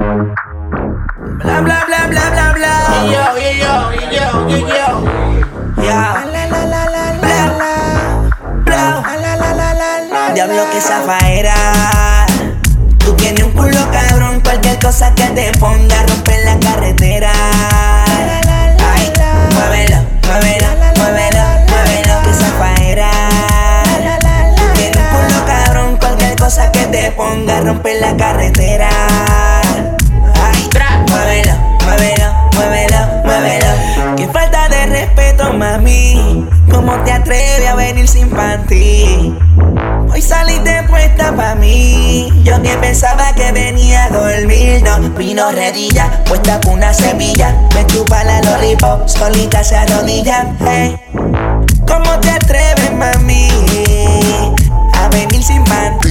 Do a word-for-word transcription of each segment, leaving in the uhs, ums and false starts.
Bla bla bla bla bla bla. Yo, yo, yo, yo, yo, yo. Ya. La la la la la la. Bla. La la la la la. Diablo que zafaera. Tú tienes un culo cabrón, cualquier cosa que te ponga romper la carretera. Ay, muévelo, muévelo, muévelo, muévelo que zafaera. Tú tienes un culo cabrón, cualquier cosa que te ponga romper la carretera. Ay, muévelo, muévelo, muévelo, muévelo. Qué falta de respeto, mami. ¿Cómo te atreves a venir sin panty? Hoy saliste puesta pa' mí. Yo que pensaba que venía a dormir. No, vino redilla, puesta con una semilla. Me chupa la lollipop, solita se arrodilla. Hey. ¿Cómo te atreves, mami, a venir sin panty?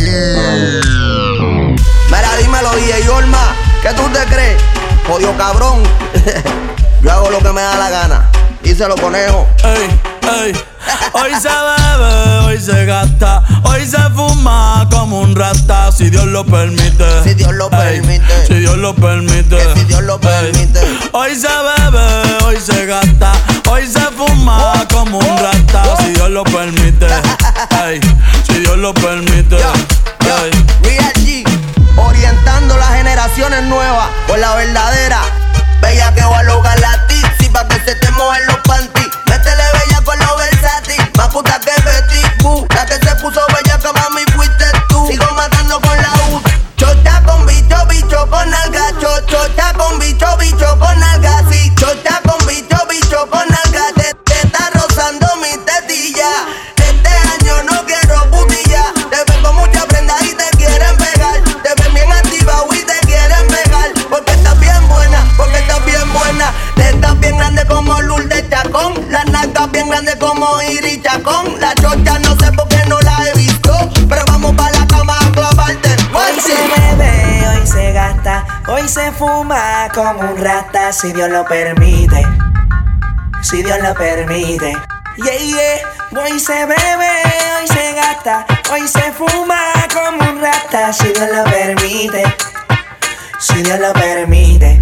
Mira, dímelo, D J Olma, ¿qué tú te crees? Jodido cabrón. Yo hago lo que me da la gana. Díselo, conejo. Ey, ey. Hoy se bebe, hoy se gasta, hoy se fuma como un rata, si Dios lo permite. Si Dios lo Ey, permite. Si Dios lo permite. Que si Dios lo Ey. permite. Hoy se bebe, hoy se gasta, hoy se fuma como un rata, si Dios lo permite. Ey, si Dios lo permite. Yo, yo, Ey. Real G, orientando las generaciones nuevas por la verdadera. Bella que va a lograr la tipsy pa' que se te mojen los panties. Métele bella con los versátil, más puta que Betty Boo. La que se puso bella que mami fuiste tú. Sigo matando con la U. Chota con bicho, bicho con alga. Cho, chota con bicho, bicho con alga. Sí, chota con bicho, bicho con alga. Te, te está rozando mi tetilla. Este año no quiero putilla. Te ven con mucha prenda y te quieren pegar. Te ven bien activa y te quieren pegar. Porque estás bien buena, porque estás bien buena. Te estás bien grande como Lourdes Chacón. Las nalgas bien grandes como Iris Chacón. La chocha no sé por qué no la he visto, pero vamos pa' la cama a clavarte. Hoy se bebe, hoy se gasta, hoy se fuma como un rata, si Dios lo permite. Si Dios lo permite. Yeah, yeah. Hoy se bebe, hoy se gasta, hoy se fuma como un rata, si Dios lo permite. Si Dios lo permite.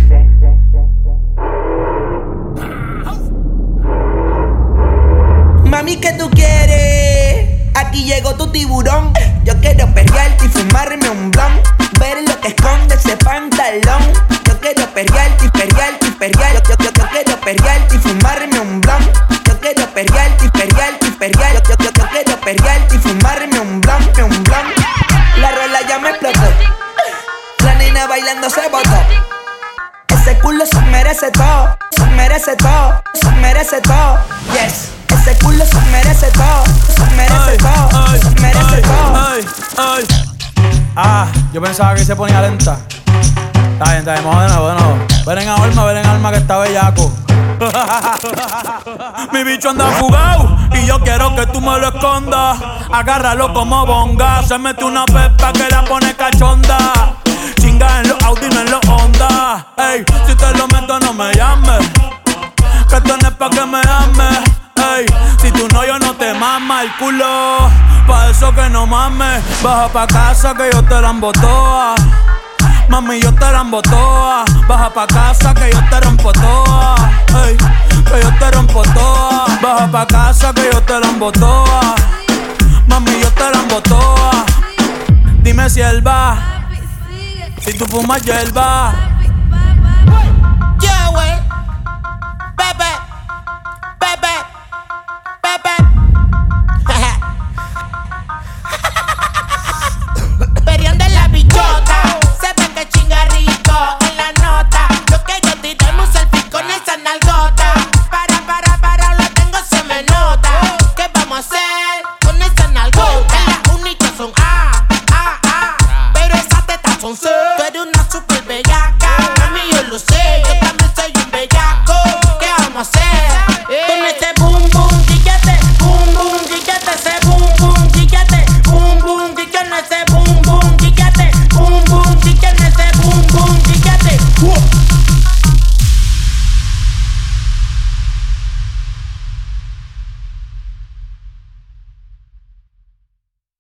Mami, ¿qué tú quieres? Aquí llegó tu tiburón. Yo quiero perrearte y fumarme un blunt. Ver lo que esconde ese pantalón. Yo quiero perrearte y perrearte y perrearte. Yo, yo, yo, yo quiero perrearte y fumarme un blunt. Yo quiero perrearte y perrearte y perrearte. Yo, yo, yo, yo quiero perrearte y fumarme un blunt, un blunt. La rola ya me explotó. La nena bailando se botó. Ese culo se merece todo, se merece todo, se merece todo. Yes. Ese culo se merece todo, se merece Ay, todo, ay, se merece ay, todo. ay, ay. Ah, yo pensaba que se ponía lenta. Está bien, está bien, vamos de nuevo, de nuevo. Ven en alma, ven en alma que está bellaco. Mi bicho anda fugado y yo quiero que tú me lo escondas. Agárralo como bonga. Se mete una pepa que la pone cachonda. Chinga en los Audi, no en los Honda. Ey, si te lo meto no me llames, que esto no es pa' que me ames. Ey, si tú no, yo no te mama el culo. Pa' eso que no mames. Baja pa' casa que yo te la embotoa. Mami, yo te la embotoa. Baja pa' casa que yo te rompo toa. Ey, que yo te rompo toa. Baja pa' casa que yo te la embotoa. Mami, yo te la embotoa. Dime si él va, si tú fumas hierba.